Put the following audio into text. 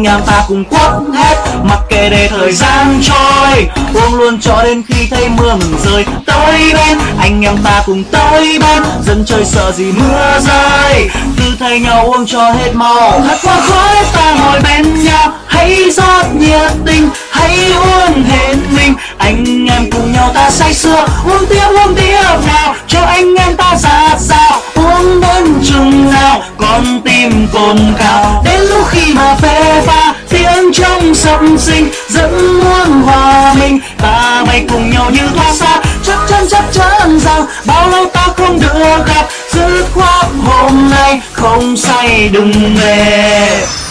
anh em ta cùng quất hết, mặc kệ để thời gian trôi, uống luôn cho đến khi thấy mưa ngừng rơi. Tới bên anh em ta cùng tới bên, dân chơi sợ gì mưa rơi, cứ thay nhau uống cho hết màu. Hất qua khói ta ngồi bên nhau, hãy rót nhiệt tình, hãy uống hết mình. Anh em cùng nhau ta say sưa, uống tiếp nào, cho anh em ta dạt dào, uống đến chừng nào con tim cồn cào. Đến lúc khi mà phê pha tiếng trong sập sinh dẫn muôn hòa mình, ta bay cùng nhau như thoa xa, chắc chắn rằng bao lâu ta không được gặp, dứt khoát hôm nay không say đừng về.